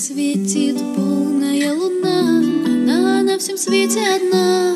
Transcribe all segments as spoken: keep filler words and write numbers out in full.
светит полная луна, она на всем свете одна.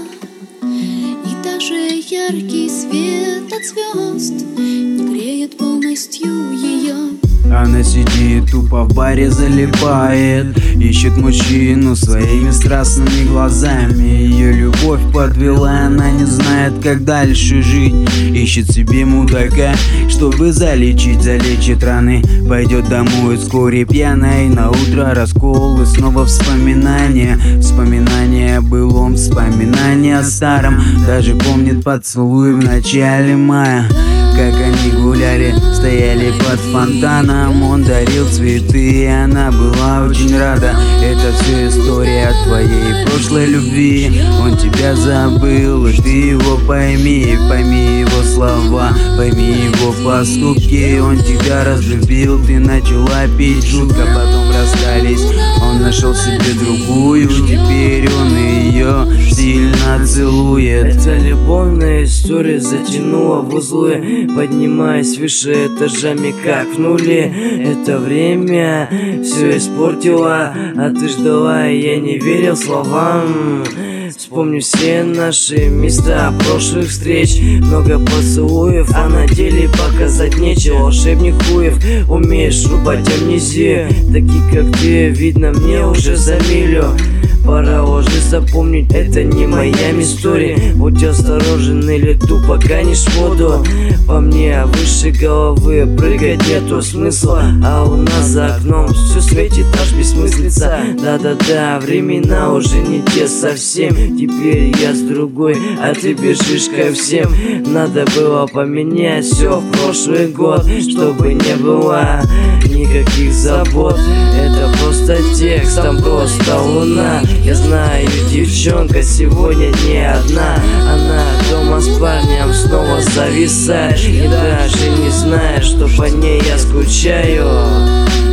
И даже яркий свет от звезд не греет полностью ее. Она сидит тупо в баре, залипает, ищет мужчину своими страстными глазами. Ее любовь подвела, она не знает, как дальше жить. Ищет себе мудака, чтобы залечить, залечит раны. Пойдет домой вскоре пьяной, на утро раскол и снова вспоминания. Вспоминания о былом, вспоминания о старом. Даже помнит поцелуй в начале мая, как они гуляли, стояли под фонтаном. Он дарил цветы, и она была очень рада. Это все история твоей прошлой любви. Он тебя забыл, и ты его пойми. Пойми его слова, пойми его поступки. Он тебя разлюбил, ты начала пить жутко, потом расстались. Он нашел себе другую, теперь он ее сильно целует. Эта любовная история затянула в узлы, поднимаясь выше этажами, как в нуле. Это время все испортило, а ты ждала, и я не верил словам. Вспомню все наши места прошлых встреч, много поцелуев, а на деле показать нечего. Волшебник хуев, умеешь рубать амнезию, такие как ты, видно мне уже за милю. Пора уже запомнить, это не моя история. Будь осторожен или тупо канешь воду. По мне выше головы прыгать нету смысла, а у нас за окном все светит, аж бессмыслица. Да-да-да, времена уже не те совсем. Теперь я с другой, а ты бежишь ко всем. Надо было поменять все в прошлый год, чтобы не было никаких забот. Это просто текст, там просто луна. Я знаю, девчонка сегодня не одна. Она дома с парнем снова зависает, и даже не знает, что по ней я скучаю.